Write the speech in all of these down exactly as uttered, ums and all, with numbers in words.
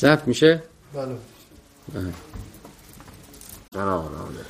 ضبط میشه؟ بله. بله. قرار آده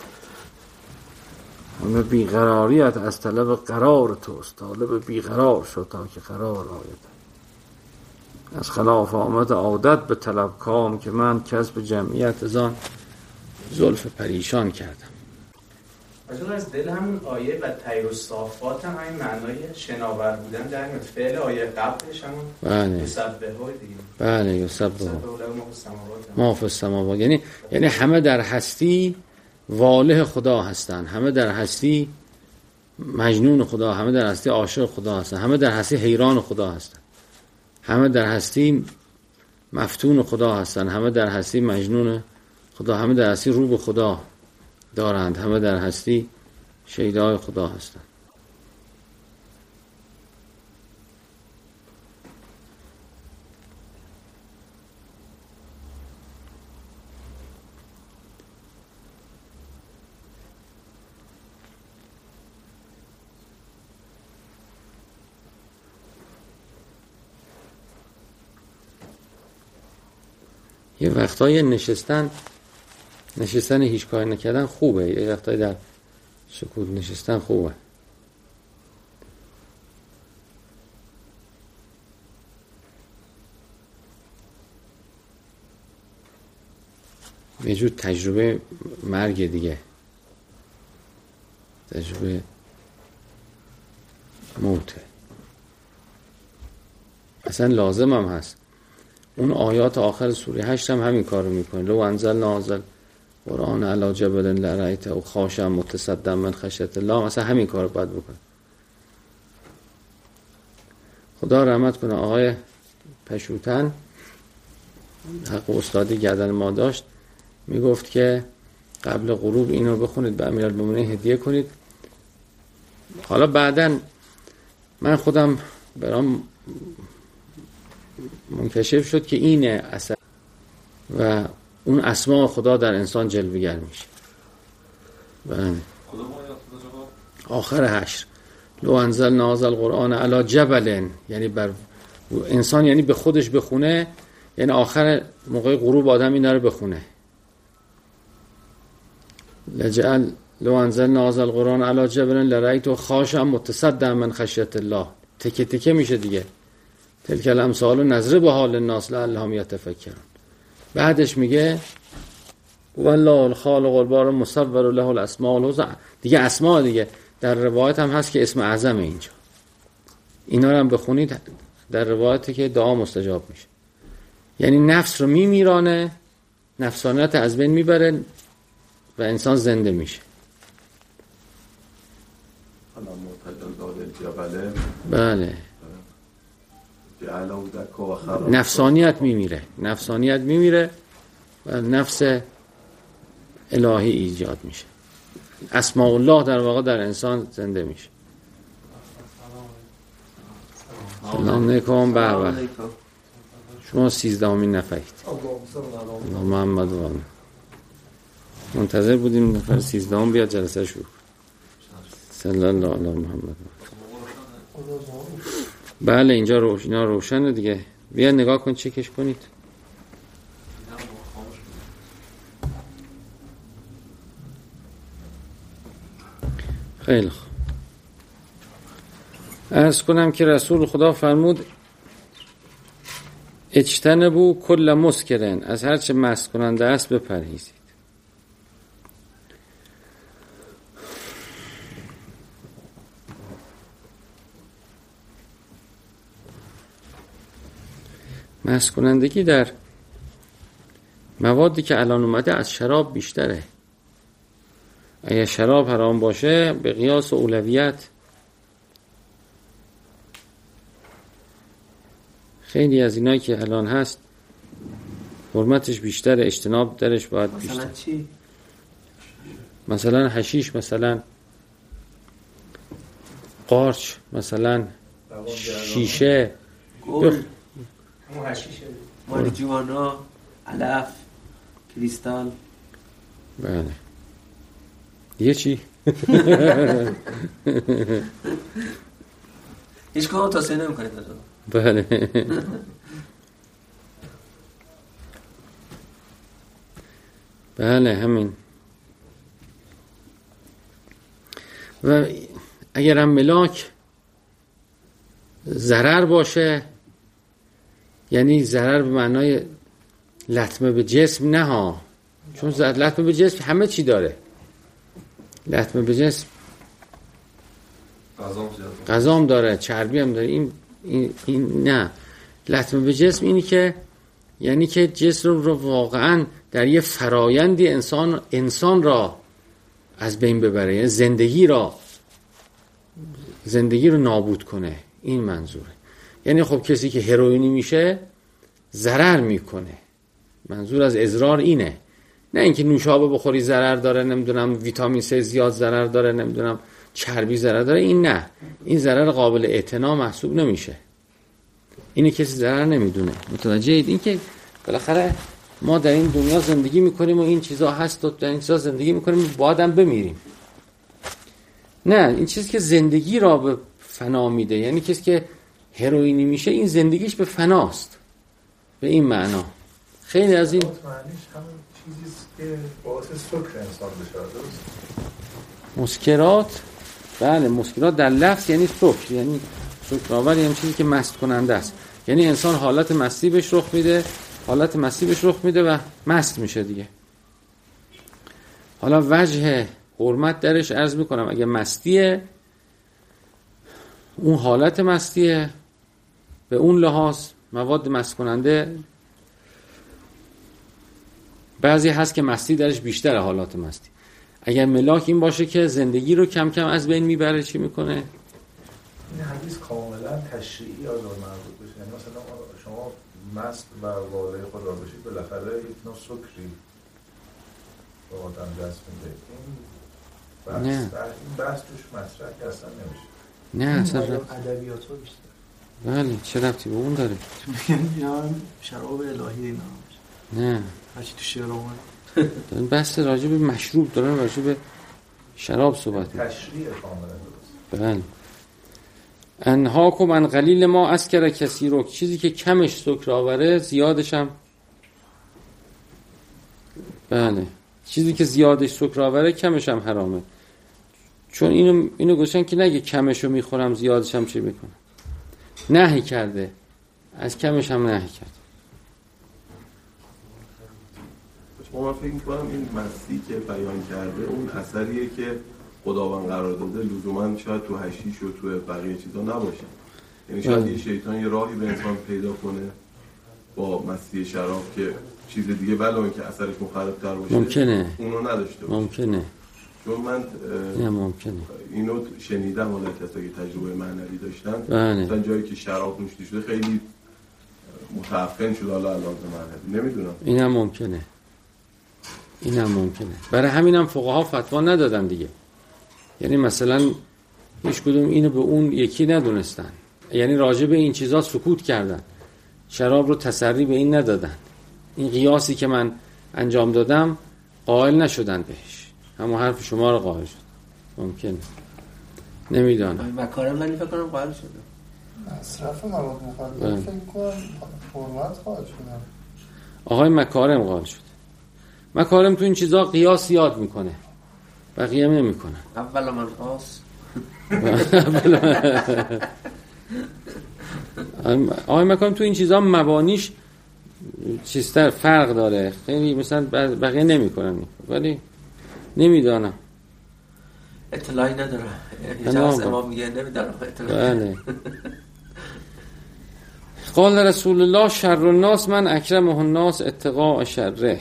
همه بیقراریت از طلب قرار توست، طالب بیقرار شد تا که قرار آید. از خلاف آمد عادت به طلب کام، که من کسب جمعیت از آن زلف پریشان کردم. اصلا از دل همون آیه و طیر الصافات هم همین معنای شناور بودن در میاد. فعل آیه قبلش همون بله یسبحه دیگه. بله یسبحه ما ما فی السماوات، یعنی یعنی همه در هستی واله خدا هستند، همه در هستی مجنون خدا، همه در هستی عاشق خدا هستند، همه در هستی حیران خدا هستند، همه در هستی مفتون خدا هستند، همه در هستی مجنون خدا، همه در هستی رو به خدا دارند، همه در هستی شیدای خدا هستند. یه وقتای نشستن نشستن هیچ کاری نکردن خوبه، یه وقتای در سکوت نشستن خوبه. یه جور تجربه مرگ دیگه، تجربه موته. اصلا لازم هم هست. اون آیات آخر سوره هشت هم همین کارو میکنه. لو انزلنا هذا القرآن علی جبل لرأیته خاشعا متصدعا من خشیة الله، مثلا همین کارو باید بکنه. خدا رحمت کنه آقای پشوتن، حق استادی گردن ما داشت، میگفت که قبل غروب اینو بخونید به امیرالمومنین هدیه کنید. حالا بعدن من خودم برام منکشف شد که اینه اثر و اون اسماء خدا در انسان جلوه‌گر میشه. و آخر حشر لو انزلنا هذا القرآن علی جبل، یعنی بر انسان، یعنی به خودش بخونه، یعنی آخر موقع غروب آدم اینا رو بخونه. لجعل لو انزلنا هذا القرآن علی جبل لرأیته خاشعا متصدعا من خشیة الله، تکه تکه میشه دیگه. تلک الامثال نضربها للناس لعلهم یتفکرون. بعدش میگه والله الخالق البارئ مصور له الاسماء الحسنى، دیگه اسماء دیگه در روایت هم هست که اسم اعظم اینجا. اینا رو هم بخونید در روایتی که دعا مستجاب میشه. یعنی نفس رو میمیرانه، نفسانیت از بین میبره و انسان زنده میشه. بله نفسانیت میمیره، نفسانیت میمیره و نفس الهی ایجاد میشه. اسماء الله در واقع در انسان زنده میشه. سلام علیکم. بابا شما سیزدهمین نفرید. الله محمد و منتظر بودیم نفر سیزدهم بیاد جلسه شروع. صلی الله علی محمد. بله اینجا روشنا روشنه دیگه. بیا نگاه کن چکش کنید. خیلی خوب. عرض کنم که رسول خدا فرمود اجتنبوا کل مسکرن، از هر چه مست کننده است بپرهیزید. مست کنندگی در موادی که الان اومده از شراب بیشتره. اگه شراب حرام باشه به قیاس و اولویت خیلی از اینایی که الان هست حرمتش بیشتره، اجتناب درش باید بیشتر. مثلا چی؟ مثلا حشیش، مثلا قارچ، مثلا شیشه، گل، همون حشیشه، ماریجوانا، علف، کریستال. بله دیگه چی؟ هیچ کدوم توصیه نمی‌کنید؟ بله بله همین. و اگر هم ملاک ضرر باشه، یعنی ضرر به معنای لطمه به جسم نه ها، چون لطمه به جسم همه چی داره. لطمه به جسم غذام داره، چربی هم داره، این, این, این نه. لطمه به جسم اینی که یعنی که جسم رو واقعا در یه فرایندی انسان انسان را از بین ببره، یعنی زندگی را زندگی رو نابود کنه. این منظوره. یعنی خب کسی که هروئینی میشه ضرر میکنه. منظور از اضرار اینه، نه اینکه نوشابه بخوری ضرر داره، نمیدونم ویتامین سه زیاد ضرر داره، نمیدونم چربی ضرر داره. این نه، این ضرر قابل اعتنا محسوب نمیشه. اینی کسی ضرر نمیدونه. متوجهید؟ این که بالاخره ما در این دنیا زندگی میکنیم و این چیزا هست و در این چیزا زندگی میکنیم، باید هم بمیریم. نه، این چیزی که زندگی را به فنا میده، یعنی کسی که هروئینی میشه این زندگیش به فناست. به این معنا خیلی از این معنیش همون چیزیست که باعث سکر انسان بشه. درست؟ مسکرات، بله مسکرات در لفظ یعنی سکر، یعنی سکرآور، یعنی چیزی که مست کننده است. یعنی انسان حالت مستی بهش رخ میده، حالت مستی بهش رخ میده و مست میشه دیگه. حالا وجه حرمت درش عرض میکنم، اگه مستیه، اون حالت مستیه، به اون لحاظ مواد مست کننده بعضی هست که مستی درش بیشتره حالات مستی. اگر ملاک این باشه که زندگی رو کم کم از بین میبره، چی میکنه؟ این حدیث کاملا تشریعی آدم مربوط بشه. یعنی مثلا شما مست و والای خدا بشید، بالاخره یک نوع سکری به آدم دست میده. این بحث این بحث توش مطرح که اصلا نمیشه. نه اصلا ادبیات رو بیشتر. بله، چه ربطی به اون داره؟ اینا شراب الهی اینا نه، هرچی تو شعر اومد دارن بحث راجع به مشروب دارن، راجع به شراب صحبت می‌کنن. تشریع کاملا درست. بله. انهاکم من قلیل ما اسکر کسی رو، چیزی که کمش سکر آوره زیادش هم بله، چیزی که زیادش سکر آوره کمش هم حرامه. چون اینو اینو گفتن که نگه کمشو میخورم زیادش هم چی میکنم. نهی کرده، از کمش هم نهی کرده. من فکر می‌کنم این مستی که بیان کرده اون اثریه که خداوند قرار داده، لزوما شاید تو حشیش و تو بقیه چیزا نباشه. یعنی شاید یه شیطان یه راهی به انسان پیدا کنه با مستی شراب که چیز دیگه ولو اینکه اثرش مخرب‌تر باشه ممکنه اونو نداشته باشه. ممکنه. چون من نه ممکنه. اینو شنیدم حالا کسایی که تجربه معنوی داشتن، بله. مثلا جایی که شراب نوشته شده خیلی متعفن شده، حالا علاوه معنوی نمیدونم. اینم ممکنه. اینم ممکنه. برای همینم فقها فتوا ندادن دیگه. یعنی مثلا هیچ کدوم اینو به اون یکی ندونستن، یعنی راجع به این چیزا سکوت کردن، شراب رو تسری به این ندادن. این قیاسی که من انجام دادم قائل نشدن بهش، همون حرف شما رو قائل شد. ممکنه، نمیدونم. مکارم ولی فکر کنم قائل شده. مصرف مواد مخدر فکر کنم حرمت قائل شدن. آقای مکارم قائل شد. مکارم تو این چیزا قیاس یاد میکنه، بقیه هم نمیکنن. اول من خاص آقای مکارم تو این چیزا مبانیش چیزتر فرق داره، خیلی مثلا بقیه نمیکنن، ولی نمیدانم، اطلاعی نداره. اجازه امام میگه نمیدارم اطلاعی. بله. قال رسول الله شر الناس من اکرمه الناس اتقاء شره.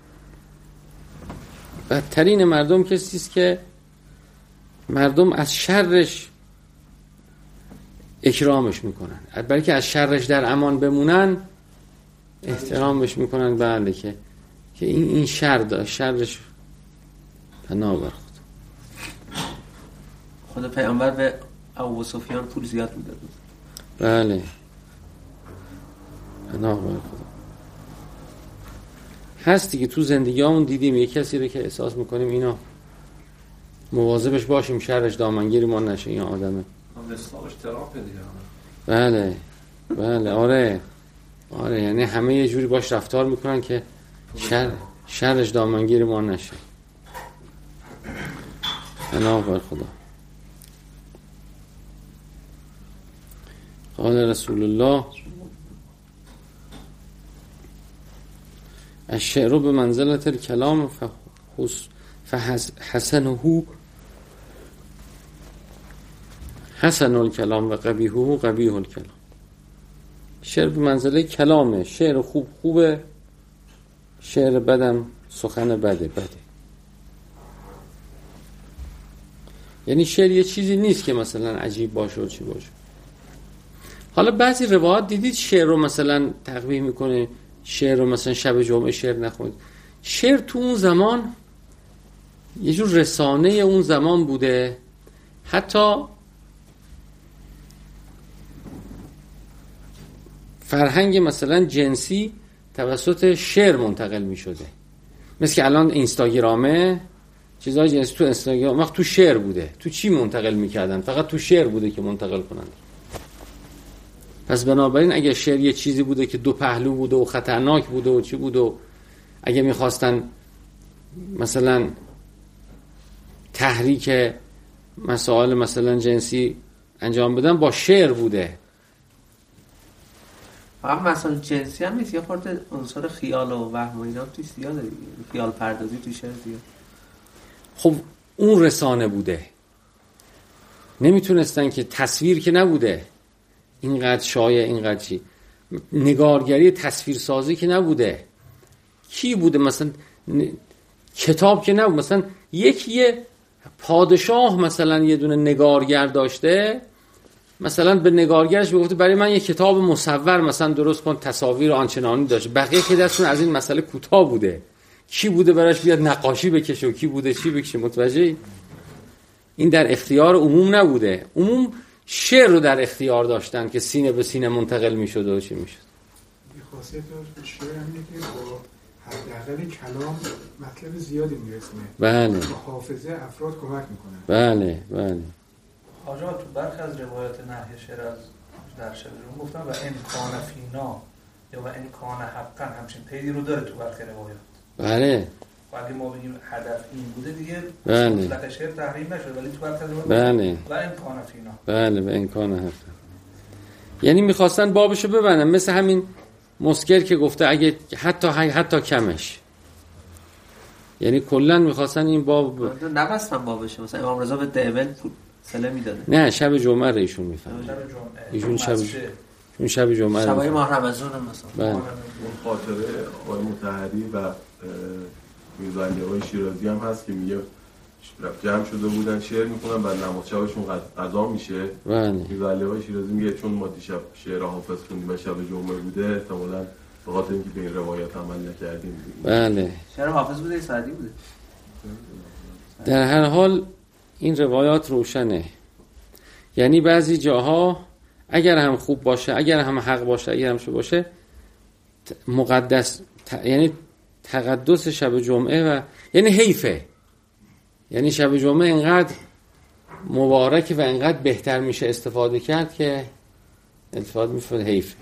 بدترین مردم کسی است که مردم از شرش اکرامش میکنن، برای که از شرش در امان بمونن احترامش میکنن. بله، که که این این شر داره، شرش پناه بر خود. خود پیامبر به ابو سفیان پول زیاد میداد. بله، پناه بر خود. هستی که تو زندگیامون دیدیم یک کسی رو که احساس میکنیم اینا مواظبش باشیم شرش دامنگیری ما نشه، این آدمه. هم اسلامش تراپه دیگه. بله بله آره آره، یعنی همه یه جوری باش رفتار میکنن که شر شرش دامنگیر ما نشه. پناه بر خدا. قال رسول الله الشعر به منزلت الکلام فحسنه حسن الکلام و قبیحه قبیح الکلام. شعر به منزله کلامه، شعر خوب خوبه، شعر بدم سخن بده بده. یعنی شعر یه چیزی نیست که مثلا عجیب باشه و چی باشه. حالا بعضی روایات دیدید شعر رو مثلا تقبیح میکنه، شعر رو مثلا شب جمعه شعر نخونید. شعر تو اون زمان یه جور رسانه اون زمان بوده، حتی فرهنگ مثلا جنسی توسط شعر منتقل می شده. مثل که الان اینستاگرامه، چیزای جنسی تو اینستاگرام وقت تو شعر بوده. تو چی منتقل می کردن؟ فقط تو شعر بوده که منتقل کنند. پس بنابراین اگه شعر یه چیزی بوده که دو پهلو بوده و خطرناک بوده و چی بوده و اگه می خواستن مثلا تحریک مسائل مثلا جنسی انجام بدن با شعر بوده. فقط مسائل جنسی هم نیست، یه خورده عنصر خیال و وهم و اینا توی زیاده دیگه، خیال پردازی توی شعر زیاد. خب اون رسانه بوده، نمیتونستن که تصویر که نبوده اینقدر شایع، اینقدر چی نگارگری تصویرسازی که نبوده. کی بوده؟ مثلا ن... کتاب که نبود. مثلا یکی پادشاه مثلا یه دونه نگارگر داشته، مثلا به نگارگرش میگفته برای من یه کتاب مصور مثلا درست کن، تصاویر آنچنانی داشته. بقیه که دستون از این مسئله کوتاه بوده. کی بوده براش بیاد نقاشی بکشه و کی بوده چی بکشه؟ متوجهی؟ این در اختیار عموم نبوده. عموم شعر رو در اختیار داشتن که سینه به سینه منتقل میشد و چی میشد. یه خاصیت داشت شعر همینه که با حداقل کلام مطلب زیادی میرسونه. بله. با حافظه افراد کمک میکنه. بله بله. آجا تو برخی از روایات نهی شعر از در شعر رو گفتن و امکان فینا یا و امکان حقا همچین پیدی رو داره تو برخی روایات. بله. و اگه ما بگیم هدف این بوده دیگه بله. مطلق شعر تحریم نشده، ولی تو برخی روایات بله. و امکان فینا. بله و امکان حقا. یعنی میخواستن بابشو ببندن، مثل همین مسکر که گفته اگه حتی حتی کمش، یعنی کلا میخواستن این باب نبستن بابشه. مثلا امام رضا به دیول سله میداده. نه شب جمعه رو ایشون میفهمه. شب جمعه ایشون شب اون شب جمعه شبای ماه رمضان مثلا. بله. اون خاطره آقای مطهری و میرزا علی‌آقای شیرازی هم هست که میگه جمع شده بودن شعر میکنن بعد نماز شبشون قضا میشه. بله. میرزا علی‌آقای شیرازی میگه چون ما دیشب شعر حافظ خوندیم و شب جمعه بوده احتمالاً به خاطر اینکه به این روایت عمل نکردیم. بله. شعر حافظ بوده یا سعدی بوده؟ در هر حال این روایات روشنه. یعنی بعضی جاها اگر هم خوب باشه، اگر هم حق باشه، اگر هم شو باشه مقدس ت... یعنی تقدس شب جمعه و یعنی حیفه. یعنی شب جمعه اینقدر مبارک و اینقدر بهتر میشه استفاده کرد که التفات میفته حیف.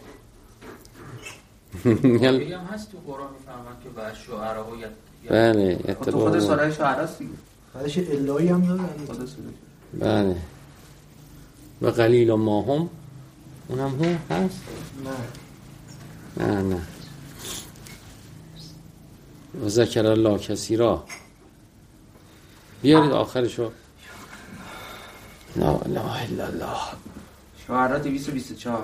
میگم هست تو قرآن میفهمن که بعد شعرها و بله تو خود سوره شعراست دیگه. بعدش الهی هم داره. بله. و قلیل ما هم اونم هم هست؟ نه نه نه. و ذکر الله کثیرا. بیارید آخرشو. لا اله الا الله. شعرا دویست و بیست و چهار.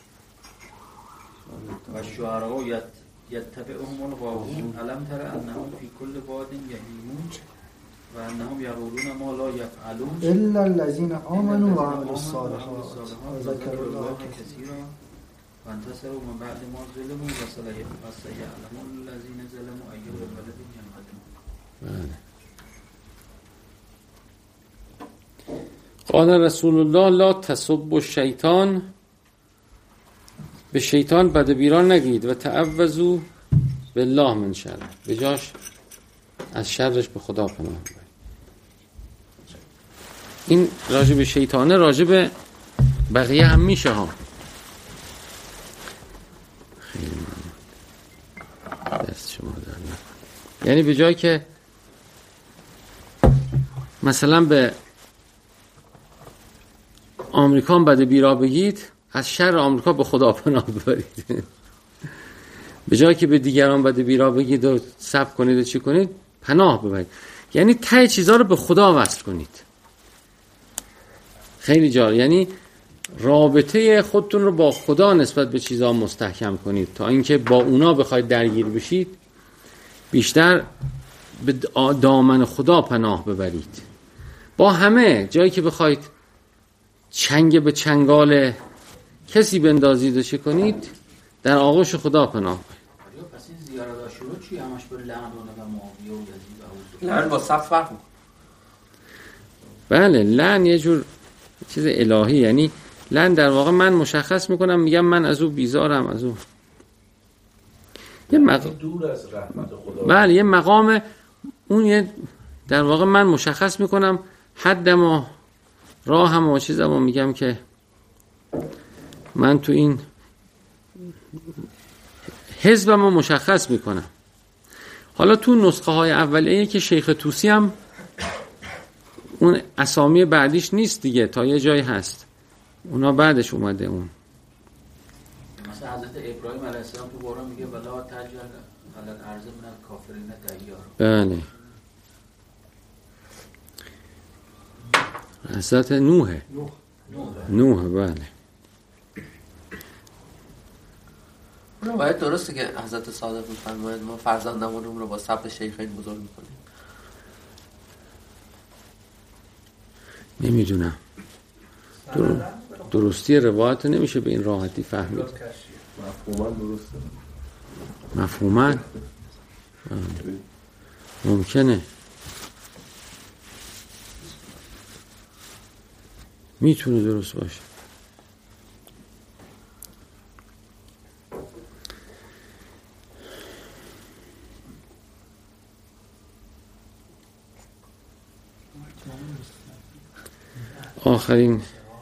و شعرها یتبعهم الغاوون الم تر انهم فی کل واد یهیمون و انهم یقولون ما لا یفعلون الا الذين آمنوا وعملوا الصالحات وذكروا الله كثيرا وانتصروا من بعد ما ظلموا وسيعلم الذين ظلموا أي منقلب ينقلبون. قال رسول الله لا تسبوا الشیطان، به شیطان بد بیران نگید و تعوذوا بالله من شر، به جاش از شرش به خدا پناه ببرید. این راجع به شیطانه، راجع به بقیه هم میشه ها. خیلی ممنون. دست شما در نکنه. یعنی به جای که مثلا به آمریکا بد بیرا بگید، از شر آمریکا به خدا پناه ببرید. به جای که به دیگران بد بیرا بگید و صبر کنید و چی کنید، پناه ببرید. یعنی ته چیزا رو به خدا وصل کنید. خیلی جالب. یعنی رابطه خودتون رو با خدا نسبت به چیزا مستحکم کنید تا اینکه با اونا بخواید درگیر بشید، بیشتر به دامن خدا پناه ببرید. با همه جایی که بخواید چنگ به چنگال کسی بندازید و چه کنید، در آغوش خدا پناه ببرید. پس این زیارت عاشورا چی همش بر لعن و معاویه و یزید و لعن با صف فرق می‌کنه. بله، لعن یه جور چیز الهی، یعنی لعن در واقع من مشخص میکنم، میگم من از او بیزارم، از او یه مقام دور از رحمت خدا. بله، یه مقام اون، یه در واقع من مشخص میکنم حدم و راهم و چیزم و میگم که من تو این حزبم رو مشخص میکنم. حالا تو نسخه های اولیه که شیخ طوسی هم اون اسامی بعدیش نیست دیگه، تا یه جایی هست، اونا بعدش اومده. اون مثلا حضرت ابراهیم علیه السلام تو قرآن میگه ولا تجعل علی الارض من الکافرین دیارا. بله. حضرت نوح نوح بله. باید درسته که حضرت صادق میفرماید ما فرزندمون رو با صبر شیخین بزرگ میکنیم. نمیدونم در... درستی روایت نمیشه به این راحتی فهمید. مفهوما درسته، مفهوما ممکنه، میتونه درست باشه. آخرین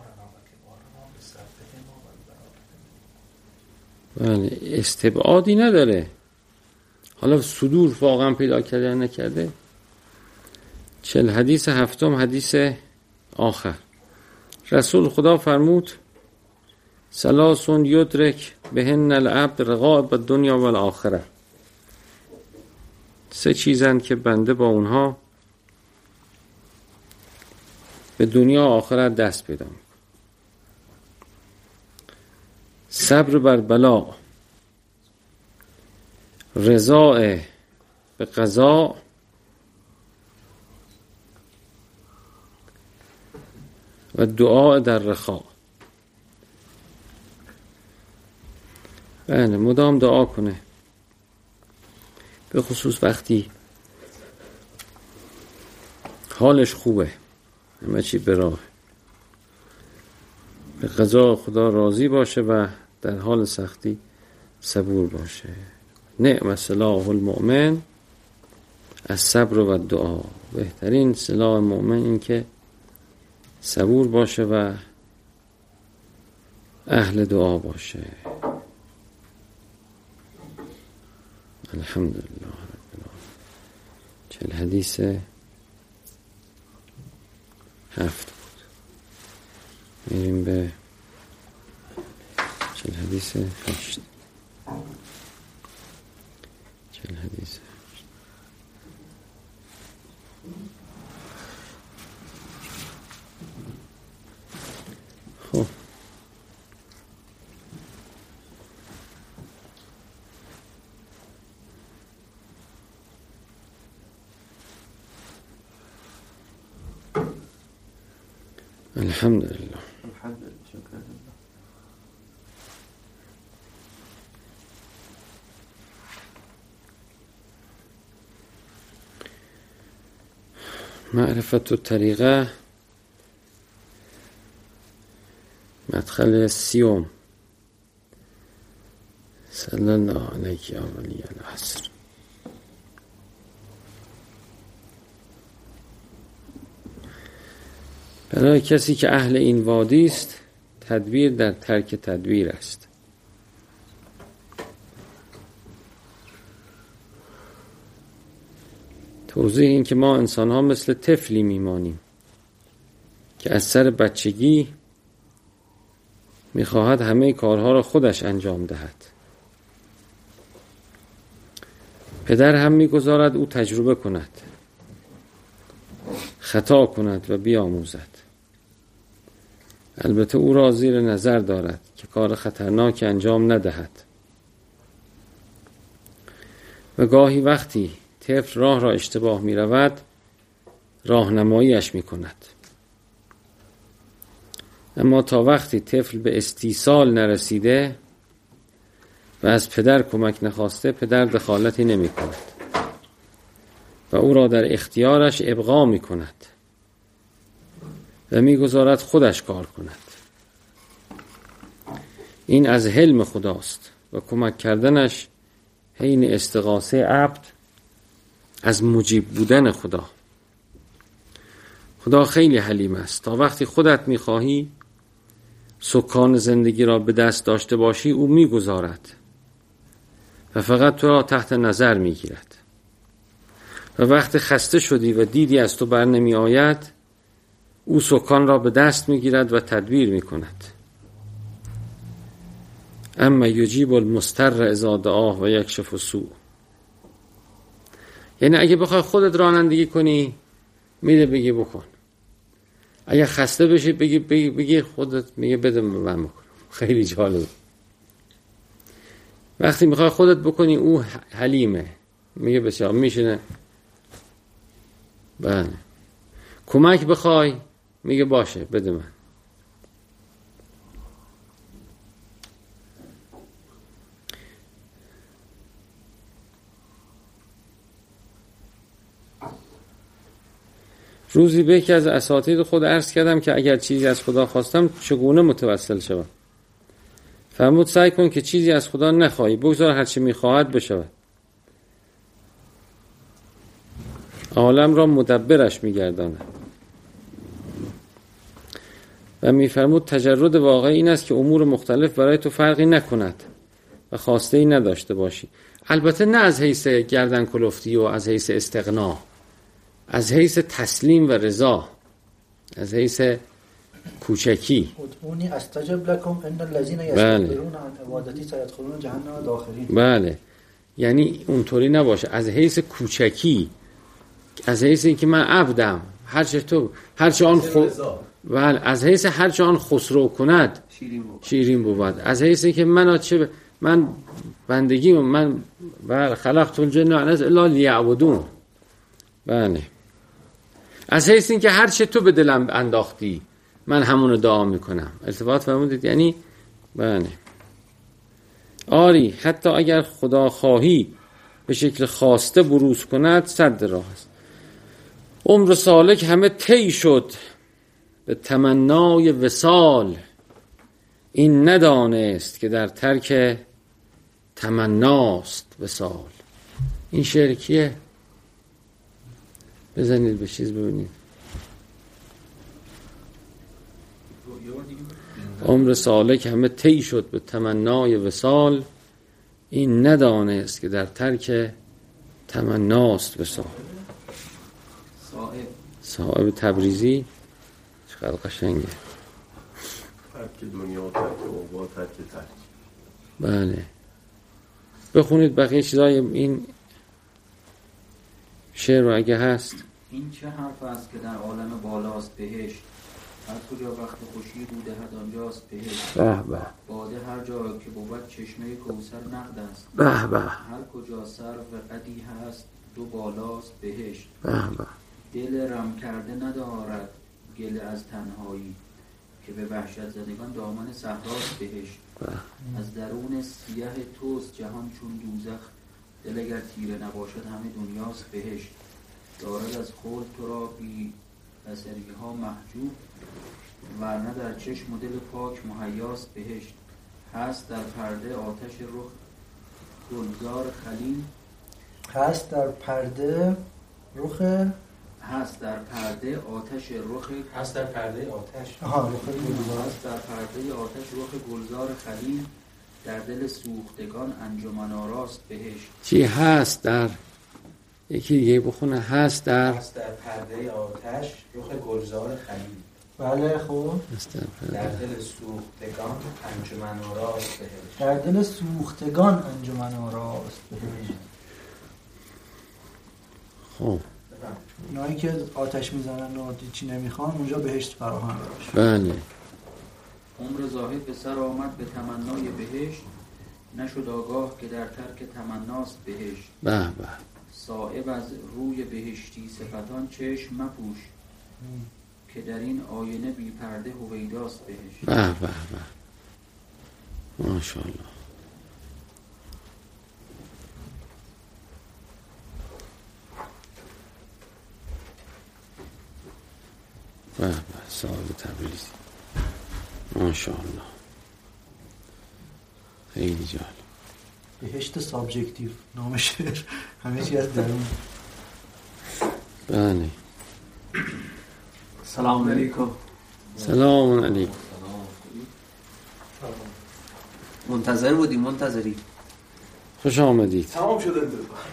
بله، استبعادی نداره. حالا صدور واقعا پیدا کرده یا نکرده. چل حدیث هفتم، حدیث آخر. رسول خدا فرمود ثلاث یدرک بهن العبد رغائب الدنیا و الاخره. سه چیزن که بنده با اونها به دنیا و آخرت دست پیدا میکنه. صبر بر بلا، رضا به قضا، و دعا در رخا. بله، مدام دعا کنه، به خصوص وقتی حالش خوبه، همه چی به راه، به قضا خدا راضی باشه و در حال سختی صبور باشه. نعم سلاح المؤمن الصبر و دعا. بهترین سلاح مؤمن این که صبور باشه و اهل دعا باشه. الحمدلله رب العالمین. چل حدیث هفت بود. میریم به چل حدیث هشت. چل حدیث هشت. خب الحمدلله. الحمدلله. شکر لله. معرفت الطریقه، مدخل سیوم. صلی الله علیک یا ولی العصر. برای کسی که اهل این وادی است، تدبیر در ترک تدبیر است. توضیح این که ما انسان ها مثل طفلی میمانیم که از سر بچگی میخواهد همه کارها را خودش انجام دهد. پدر هم میگذارد او تجربه کند، خطا کند و بیاموزد. البته او را زیر نظر دارد که کار خطرناک انجام ندهد و گاهی وقتی طفل راه را اشتباه می رود راهنماییش می کند. اما تا وقتی طفل به استیصال نرسیده و از پدر کمک نخواسته پدر دخالتی نمی کند و او را در اختیارش ابقا می کند و می گذارد خودش کار کند. این از حلم خداست و کمک کردنش حین استغاثه عبد از مجیب بودن خدا. خدا خیلی حلیم است. تا وقتی خودت می خواهی سکان زندگی را به دست داشته باشی او می گذارد و فقط تو را تحت نظر می گیرد و وقتی خسته شدی و دیدی از تو بر نمی آید او سکان را به دست می گیرد و تدبیر می کند. اما یجیب المضطر اذا دعاه و یکشف السوء. یعنی اگه بخوای خودت رانندگی کنی میده بگی بکن، اگه خسته بشی بگی بگی, بگی خودت میگه بده من بکنم. خیلی جالب. وقتی میخوای خودت بکنی او حلیمه، میگه بسیار میشینه. بله. کمک بخوای میگه باشه بده من. روزی به یکی از اساتید خود عرض کردم که اگر چیزی از خدا خواستم چگونه متوسل شوم؟ فرمود سعی کن که چیزی از خدا نخواهی، بگذار هر چی میخواهد بشود. عالم را مدبرش میگرداند. و میفرمود تجرد واقعی این است که امور مختلف برای تو فرقی نکند و خواسته ای نداشته باشی. البته نه از حیث گردن کلفتی و از حیث استغنا، از حیث تسلیم و رضا، از حیث کوچکی. ادعونی استجب لکم ان الذین یستكبرون عن عبادتی سیدخلون جهنم داخرین. بله، یعنی اونطوری نباشه، از حیث کوچکی، از حیث اینکه من عبدم، هرچه تو هرچه آن خو... بله، از حیث هرچه آن خسرو کند شیرین بود, شیرین بود. از حیث اینکه من چه من بندگی من بله خلقت الجن والانس الا لیعبدون. بله، از حیث این که هر چه تو به دلم انداختی من همونو دعا میکنم. التفات فرمودید یعنی بله آری حتی اگر خدا خواهی به شکل خواسته بروز کند صد راه است. عمر سالک همه طی شد به تمنای وصال، این ندانست که در ترک تمناست وصال. این شعر کیه؟ بزنید به چیز ببینید. عمر سالک همه طی شد به تمنای وصال، این ندانست که در ترک تمناست وصال. صاحب صاحب تبریزی چقدر قشنگه. ترک دنیا و ترک عقبا ترک ترک. بله، بخونید بقیه چیزای این شعر رو اگه هست. این چه حرف است که در عالم بالاست بهشت، هر کجا وقت خوشی بوده هد آنجاست بهشت. به به. باده هر جا که بود چشمه کوثر نقد است. به به. هر کجا سرو قدی هست دو بالاست بهشت. به به. دل رم کرده ندارد گله از تنهایی، که به وحشت زدگان دامن صحراست بهشت. از درون سیاه توست جهان چون دوزخ، دل اگر تیره نباشد همه دنیاست بهشت. دارد از خود تو را بی بصری ها محجوب، ورنه در چشم و دل پاک مهیاست بهشت. هست در پرده آتش رخ گلزار خلیل، هست در پرده رخ هست در پرده آتش رخ هست در پرده آتش آها رخ گلزار هست در پرده آتش رخ گلزار خلیل، در دل سوختگان انجمن آراست بهشت. چی هست در یکی دیگه بخونه. هست در هست در پرده آتش رخ گلزار خلیل. بله خوب. در دل سوختگان انجمن آراست بهشت. در دل سوختگان انجمن آراست بهشت. خب اونایی که آتش میزنن و چی نمیخوان اونجا بهشت فراهم باشه. بله. عمر زاهد به سر آمد به تمنای بهشت، نشد آگاه که در ترک تمناست بهشت. به به. صائب از روی بهشتی صفتان چشم مپوش، که در این آینه بی پرده هویداست بهشت. به به به. ماشاءالله. به به. صاحب تبریزی. ماشاءالله. خیلی جالب. بهشت سابجکتیو نام شعر، همه چی از درون. بله. سلام علیکم. سلام علیکم. منتظر بودیم. منتظری. خوش آمدید. تمام شده.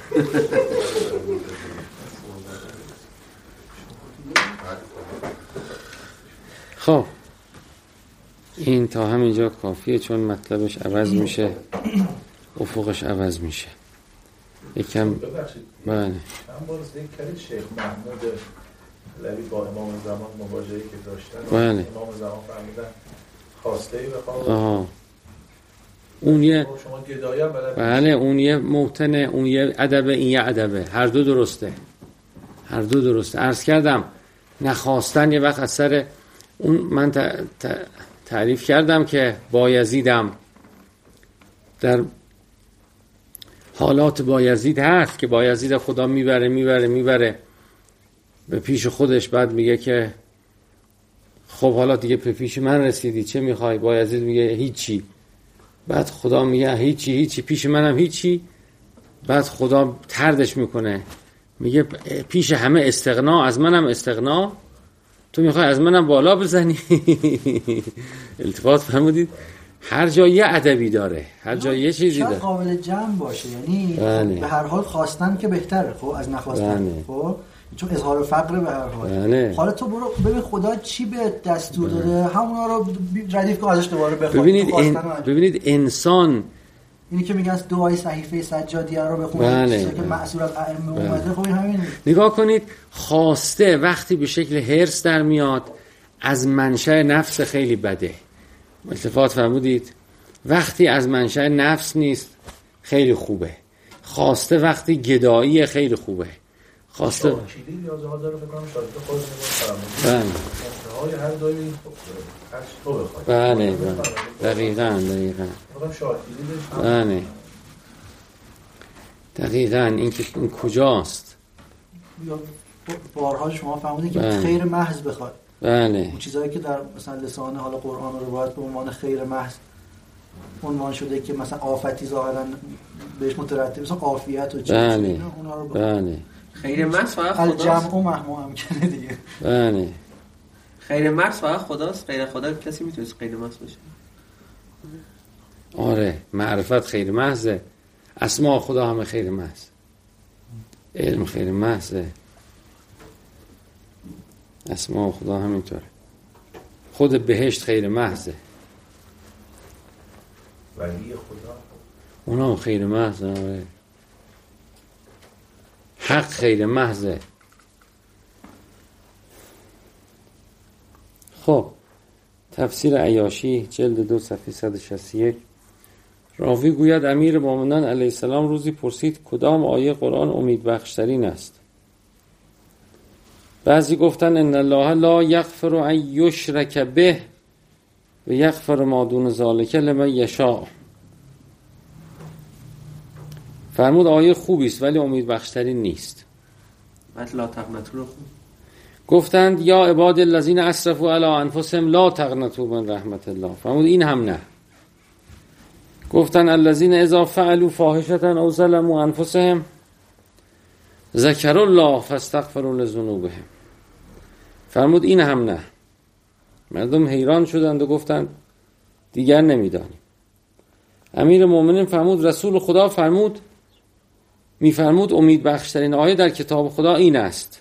خب این تا همینجا کافیه، چون مطلبش عوض میشه، افقش عوض میشه. یکم ببخشید. بله. چند بار ذکر کردید شیخ محمود لوی با امام زمان مواجهه‌ای که داشتن. بله. امام زمان فرمودن خواسته ای بخواد. آها. اون یه شما گدایی هم بلد. بله اون یه موتنه، اون یه ادبه، این یه ادبه. هر دو درسته. هر دو درسته. عرض کردم نخواستن یه وقت اثر اون. من ت... ت... تعریف کردم که بایزیدم در حالات بایزید هست که بایزید خدا میبره میبره میبره به پیش خودش، بعد میگه که خب حالا دیگه به پیش من رسیدی، چه میخوای؟ بایزید میگه هیچی. بعد خدا میگه هیچی هیچی، پیش منم هیچی. بعد خدا طردش میکنه، میگه پیش همه استغنا، از منم استغنا، تو میخوای از منم بالا بزنی. التفات فرمودید؟ هر جا یه ادبی داره، هر جا یه چیزی داره. شاید قابل جمع باشه، یعنی بله. به هر حال خواستن که بهتره خب از نخواستن. بله. خب چون اظهار فقر به هر حال. بله. حالا تو برو ببین خدا چی به دستور داده، همونا رو ردیف کن ازش دوباره بخواد. ببینید این ببینید انسان اینی که میگن دعای صحیفه سجادیه رو بخونید، بله. که معصور از ائمه اومده، خب همین. نگاه کنید، خواسته وقتی به شکل هرس در میاد از منشأ نفس خیلی بده. التفات فرمودید؟ وقتی از منشأ نفس نیست خیلی خوبه. خواسته وقتی گدایی خیلی خوبه. خواسته شاکیلی نیازها داره بکنم شاید خود نگاه فرمودید. بله. منتهای هر دایی هر تو بخواد. بله بله. دقیقاً دقیقاً. میگم شاکیلی بشه. بله. دقیقاً این که این کجاست؟ بارها شما فهمیدید که بله. خیر محض بخواد. بله. اون چیزایی که در مثلا لسان حالا قرآن و روایت به عنوان خیر محض عنوان شده که مثلا آفتی ظاهرا بهش مترتب، مثلا عافیت و چیز، بله. اونا رو بله. خیر محض فقط خداست. الجمع و محمو هم کنه دیگه. بله. خیر محض فقط خداست. غیر خدا کسی میتونه خیر محض باشه؟ آره، معرفت خیر محضه، اسماء خدا همه خیر محض، علم خیر محضه، اسماء خدا همینطوره، خود بهشت خیر محضه، ولی خدا اونا خیر محضه. آره. حق خیر محضه. خب تفسیر عیاشی جلد دو صفحه صد و شصت و یک. راوی گوید امیر مومنان علیه السلام روزی پرسید کدام آیه قرآن امید بخشترین است؟ بعضی گفتن ان الله لا یغفر ان یشرک به و یغفر ما دون ذلک لمن یشاء. فرمود آیه خوبی است ولی امید بخشترین نیست. بعد لا تقنطوا رو خوب گفتند یا عباد الذین اسرفوا علی انفسهم لا تقنطوا من رحمت الله. فرمود این هم نه. گفتن الذین اذا فعلوا فاحشة او ظلموا انفسهم ذکروا الله فاستغفروا لذنوبهم. فرمود این هم نه. مردم حیران شدند و گفتند دیگر نمیدانیم. امیر مومنین فرمود رسول خدا فرمود میفرمود امید بخشترین آیه در کتاب خدا این است.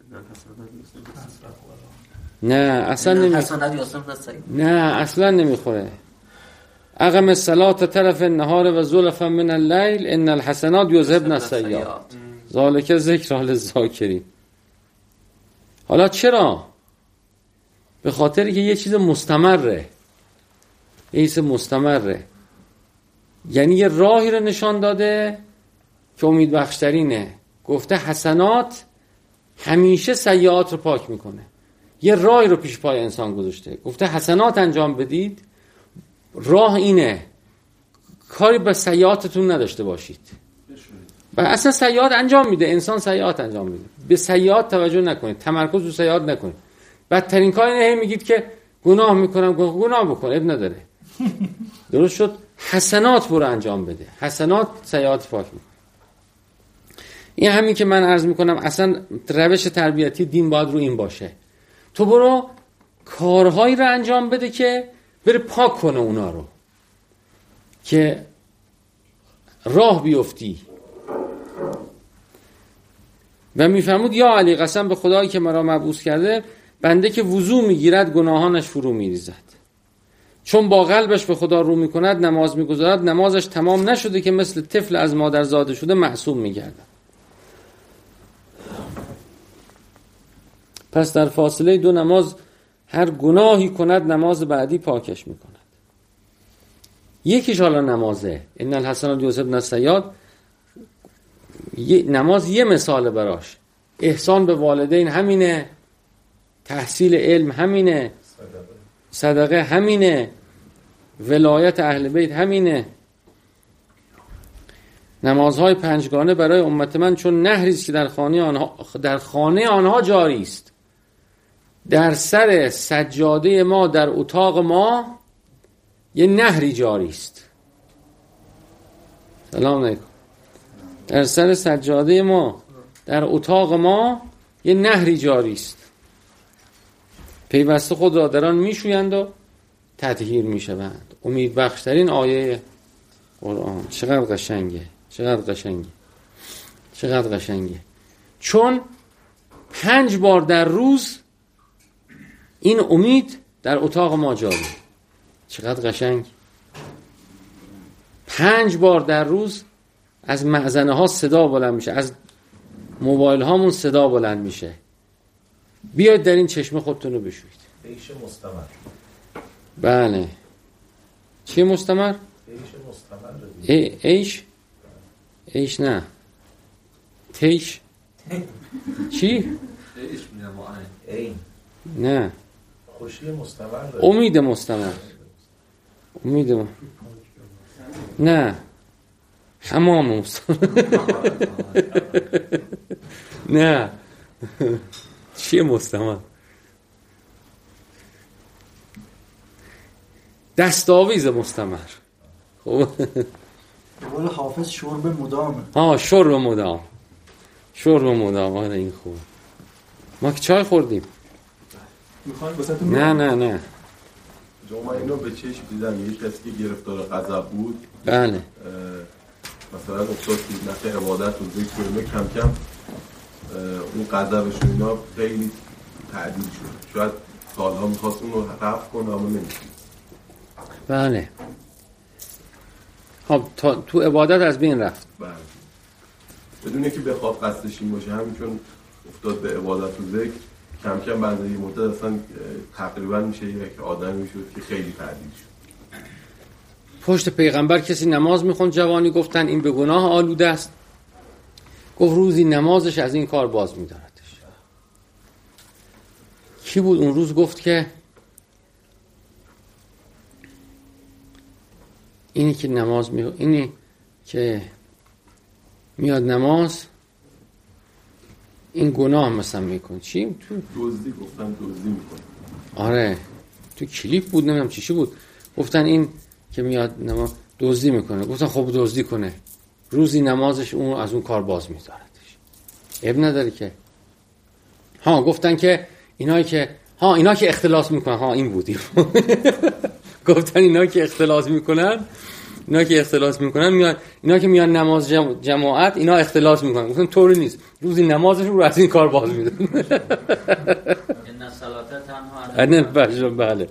نه اصلا نمیخوره. نه اصلا نمیخوره. اقم الصلاة طرف النهار و زلفا من اللیل ان الحسنات یذهبن السیئات ذالک ذکری للذاکرین. حالا چرا؟ به خاطر که یه چیز مستمره، یه چیز مستمره، یعنی یه راهی رو نشان داده که امید بخشترینه. گفته حسنات همیشه سیئات رو پاک میکنه. یه راهی رو پیش پای انسان گذاشته، گفته حسنات انجام بدید، راه اینه، کاری به سیئاتتون نداشته باشید. و اصلا سیئات انجام میده، انسان سیئات انجام میده، به سیئات توجه نکنید، تمرکز رو سیئات نکنید. بدترین کار اینه میگید که گناه میکنم، گناه بکن، اب نداره. درست شد؟ حسنات برو انجام بده، حسنات سیئات پاک میکنه. این همین که من عرض میکنم اصلا روش تربیتی دین باید رو این باشه، تو برو کارهایی رو انجام بده که بره پاک کنه اونا رو، که راه بیفتی. و میفرمود یا علی قسم به خدایی که مرا مبعوث کرده، بنده که وضو میگیرد گناهانش فرو میریزد، چون با قلبش به خدا رو میکند نماز میگذارد، نمازش تمام نشده که مثل طفل از مادر زاده شده معصوم میگردد. پس در فاصله دو نماز هر گناهی کند نماز بعدی پاکش میکند. یکیش حالا نمازه، ان الحسنات یذهبن السیئات، نماز یه مثال براش. احسان به والدین همینه، تحصیل علم همینه، صدقه همینه، ولایت اهل بیت همینه. نمازهای پنجگانه برای امت من چون نهری است که در خانه آنها در خانه آنها جاری است. در سر سجاده ما در اتاق ما یه نهری جاری است. سلام علیکم. در سر سجاده ما در اتاق ما یه نهری جاری است. پیوسته خود را در آن میشویند و تطهیر میشوند. امید بخشترین آیه قرآن. چقدر قشنگه، چقدر قشنگه، چقدر قشنگه. چون پنج بار در روز این امید در اتاق ما جاری. چقدر قشنگ. پنج بار در روز از مأذنه ها صدا بلند میشه، از موبایل هامون صدا بلند میشه، بیاید در این چشمه خودتون رو بشویید. عیش مستمر. بله. چیه مستمر؟ عیش مستمر. ای عیش عیش نه تیش چی؟ عیش میگم عین. نه. خوشی مستمر. امید مستمر. امید م... نه. حمام مستمر. نه. چیه مستمر؟ دستاویز مستمر. خب به قول حافظ شرب مدامه. ها شرب مدام. شرب مدام. آره این خوب. ما که چای خوردیم. نه نه نه. جمعه اینو به چشم دیدم. یک کسی که گرفتار غضب بود. بله. مثلا افتاد که نخه عبادت و ذکر کم کم اون غضبش و اینا خیلی تعدیل شد. شاید سالها میخواست اون رو رفع کنه اما نمیشید. بله. خب تو عبادت از بین رفت. بله. بدونه که بخواد قصدش این باشه، همین چون افتاد به عبادت و ذکر کم کم بعد از این مدت اصلا تقریبا میشه یک آدمی شد که خیلی تعدیل شد. پشت پیغمبر کسی نماز میخوند، جوانی گفتن این به گناه آلوده است، گفت روزی نمازش از این کار باز میداردش. کی بود اون روز گفت که اینی که نماز می اینی که میاد نماز این گناه مثلا میکنه. چی؟ تو دزدی گفتن دزدی میکنه. آره تو کلیپ بود نمیدونم چی بود، گفتن این که میاد نماز دزدی میکنه. گفتن خب دزدی کنه، روزی نمازش اون از اون کار باز میداردش. اب نداره که. ها گفتن که اینایی که ها اینا که اختلاس میکنن، ها این بودی. گفتن اینا که اختلاس میکنن اینا که اختلاس میکنن میان، اینا که میان نماز جم... جماعت اینا اختلاس میکنن. گفتم طوری نیست، روزی نمازشون رو از این کار باز میدن. ان الصلاه تنها عن الفحشاء. بله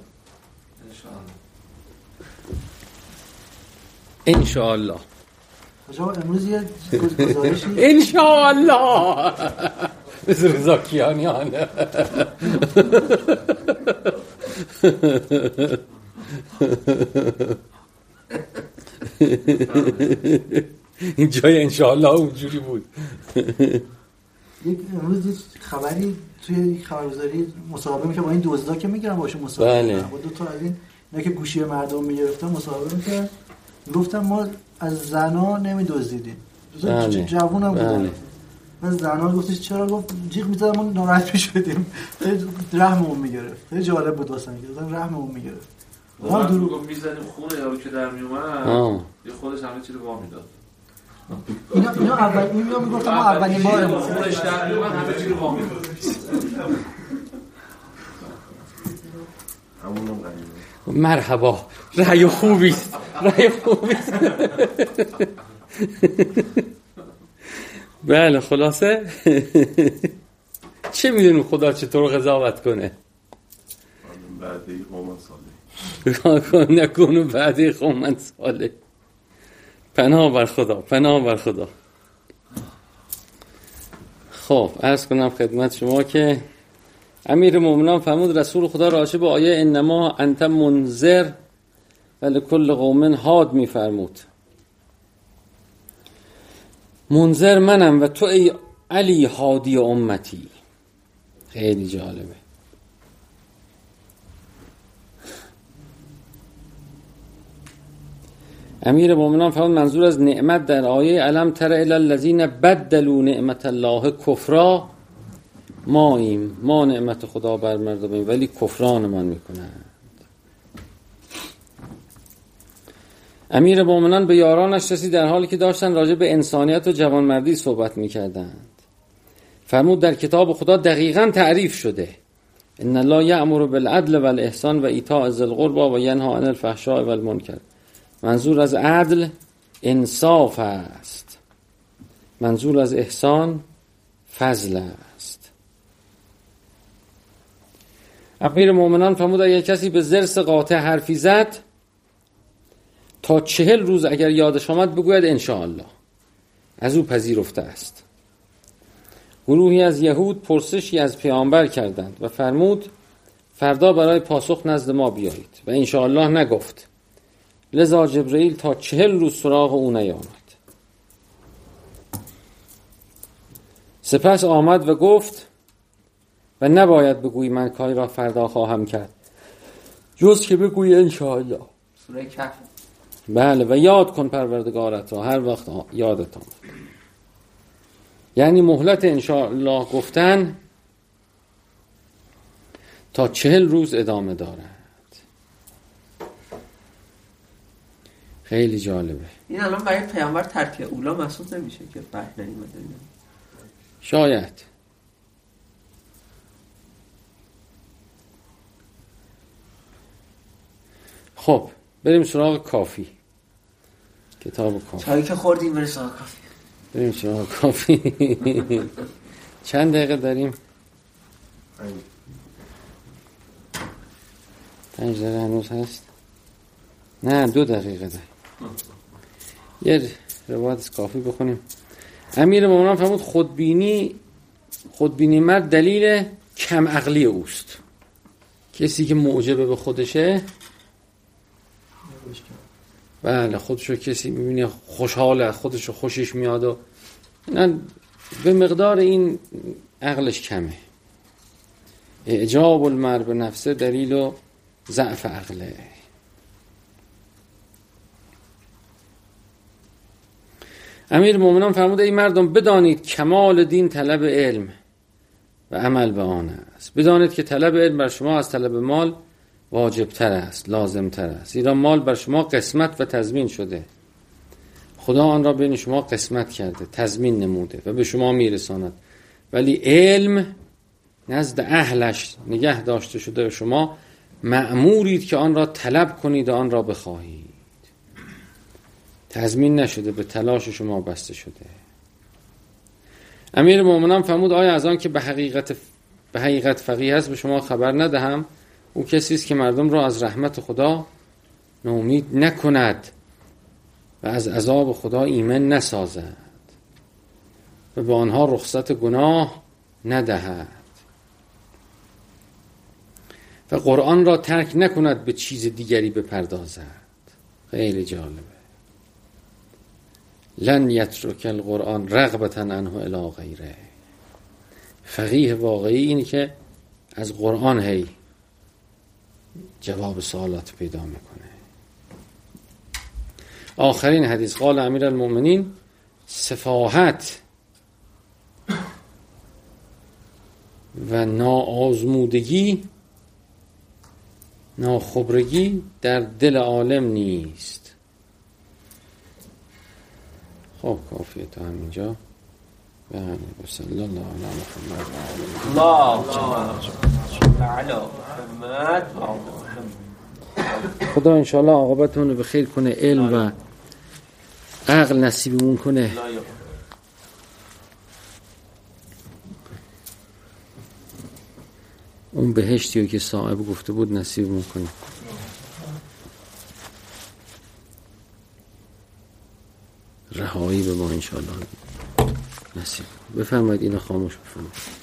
ان شاء الله. آقا امروز یه گزارشی ان شاء الله مثل رضا کیانیان. این جای ان شاء الله اونجوری بود. یک امروز یه خبری توی خبرگزاری مصاحبه میکنه با این دزدا که میگیرن باشون مصاحبه بله. با دو تا از این اینا که گوشی مردم میگرفتن مصاحبه میکردن، گفتم ما از زنا نمیدزدیدیم. بله. جوون هم بودن. بله. از زنا گفتش چرا؟ گفت جیغ میزدم ما ناراحت میشدیم، خیلی رحممون میگرفت. خیلی جالب بود واسم که رحممون میگرفت. ما دروغ میزنیم خونه یارو که در میومد یه خودش همه چیزو وا میداد. اینا اینا اول اینا میگفتم ما اولین بارمون خودش در میومد همه چیزو وا میداد. همونم غریبه. مرحبا، رأی خوبی است، رأی خوبی است. بله خلاصه چه میدونیم خدا چطور قضاوت کنه؟ بعدی قوم صالح نکنه بعدی قوم صالح. پناه بر خدا، پناه بر خدا. خب عرض کنم خدمت شما که امیر مومنان فرمود رسول خدا راجع به آیه انما انت منذر ولکل قوم هاد می فرمود. منذر منم و تو ای علی هادی امتی. خیلی جالبه. امیر مومنان فرمود منظور از نعمت در آیه الم تر الی الذین بدلوا نعمت الله کفرا، ما ایم ما نعمت خدا بر مردمیم ولی کفرانمان میکنند. امیر مومنان به یارانش رسید در حالی که داشتن راجع به انسانیت و جوانمردی صحبت میکردند. فرمود در کتاب خدا دقیقاً تعریف شده ان الله یأمر بالعدل والاحسان و ایتاء ذی القربى و ینهی عن الفحشاء والمنکر. منظور از عدل انصاف است، منظور از احسان فضل است. امیر مومنان فرمود اگر کسی به ضرس قاطع حرفی زد تا چهل روز اگر یادش آمد بگوید انشاءالله، از او پذیرفته است. گروهی از یهود پرسشی از پیامبر کردند و فرمود فردا برای پاسخ نزد ما بیایید و انشاءالله نگفت، لذا جبرئیل تا چهل روز سراغ او نیامد. سپس آمد و گفت و نباید بگویی من کاری را فردا خواهم کرد جز که بگویی انشاءالله. سوره کهف. بله و یاد کن پروردگارت را هر وقت یادت آمد. یعنی مهلت انشاءالله گفتن تا چهل روز ادامه دارد. خیلی جالبه. این الان برای پیامبر ترک اولا محسوب نمیشه که وحی نیومده؟ شاید. خب بریم سراغ کافی. کتاب کافی. چایی که خوردیم بریم سراغ کافی. بریم سراغ کافی. چند دقیقه داریم؟ پنج دقیقه هنوز هست؟ نه دو دقیقه داریم. یه روایت از کافی بخونیم. امیر مومنان فرمود خودبینی خودبینی مرد دلیل کم عقلی اوست. کسی که معجب به خودشه، بله خودشو کسی میبینه خوشحاله، خودشو خوشش میاد و اینا، به مقدار این عقلش کمه. اعجاب المرء به نفسه دلیل و ضعف عقله. امیر مومنان فرمود ای مردم بدانید کمال دین طلب علم و عمل به آن است. بدانید که طلب علم بر شما از طلب مال واجب تر است، لازم تر است. زیرا مال بر شما قسمت و تضمین شده. خدا آن را بین شما قسمت کرده، تضمین نموده و به شما میرساند. ولی علم نزد اهلش نگه داشته شده و شما مأمورید که آن را طلب کنید و آن را بخواهید. تضمین نشده، به تلاش شما بسته شده. امیر مومنان فرمود آیا از آن که به حقیقت به حقیقت فقیه است به شما خبر ندهم؟ او کسی است که مردم را از رحمت خدا ناامید نکند و از عذاب خدا ایمن نسازد و به آنها رخصت گناه ندهد و قرآن را ترک نکند به چیز دیگری بپردازد. خیلی جالبه. لن یترک القرآن رغبتا عنه الی غیره. فقیه واقعی اینه که از قرآن هی جواب سوالات پیدا میکنه. آخرین حدیث قال امیر المؤمنین سفاهت و ناآزمودگی ناخبرگی در دل عالم نیست. خب کافیه تا همینجا. بله بسم الله علی محمد خدا انشاءالله عاقبتون رو به خیر کنه، علم و عقل نصیبمون کنه. اون بهشتی رو که صاحب گفته بود نصیبمون کنه. رهایی به ما انشاءالله نصیب. بفرمایید اینو خاموش بفرمایید.